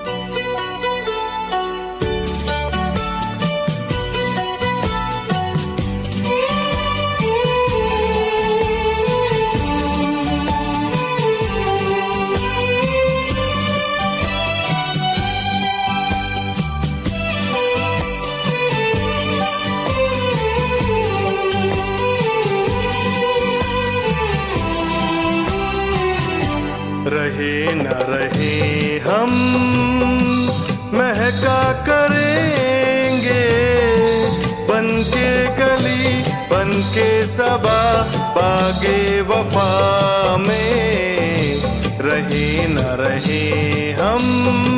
रहे न रहे हम महका करेंगे, बनके कली बनके सबा बागे वफा में। रहे न रहे हम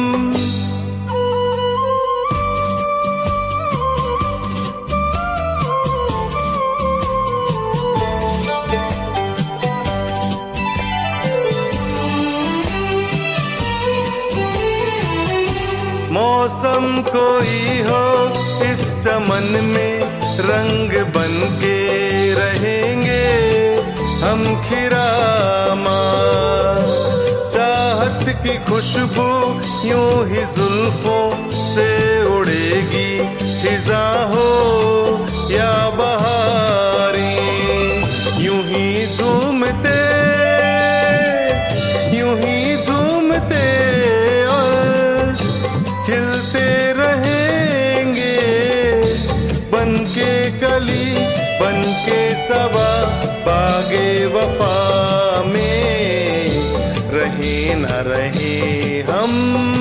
मौसम कोई हो इस चमन में रंग बन के रहेंगे हम खिरामा। चाहत की खुशबू यूं ही जुल्फों से उड़ेगी, खिजा हो या बहारी। यूं ही झूमते यूं ही झूमते खिलते रहेंगे, बनके कली बनके सबा बागे वफा में। रहे न रहे हम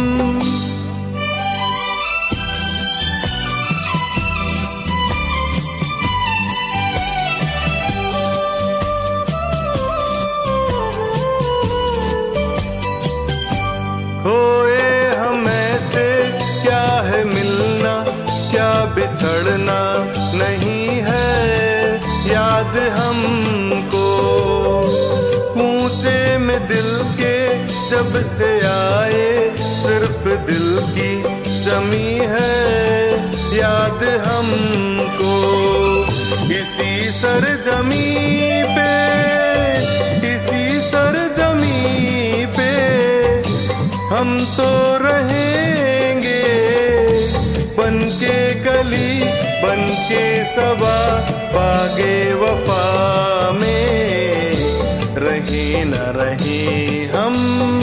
खोए हम ऐसे, क्या है मिलना क्या बिछड़ना नहीं है याद हमको। पूंचे में दिल के जब से आए, सिर्फ दिल की जमी है याद हमको। इसी सरजमी पे इसी सरजमी पे हम तो रहेंगे, बनके कली बनके सबा बागे वफा में। रहे न रहे हम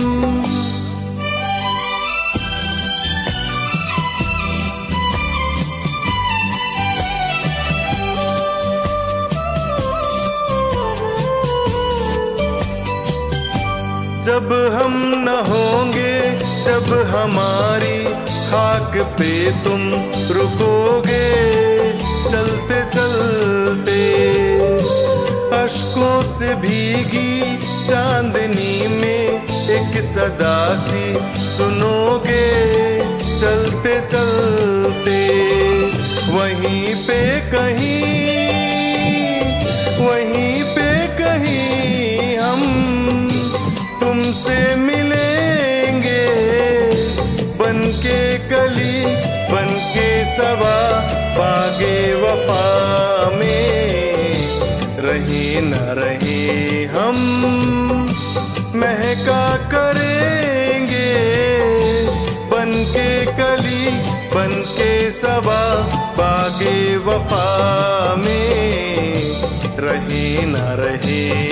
जब हम न होंगे, जब हमारी खाक पे तुम रुकोगे, चलते चलते अश्कों से भीगी चांदनी में एक सदा सी सुनोगे। चलते चलते वहीं पे कहीं हम तुमसे मिलेंगे, बनके कली बनके सबा बागे वफा में। रहे न रहे हम महका करेंगे, बनके कली बनके सबा बागे वफा में। रहे न रहे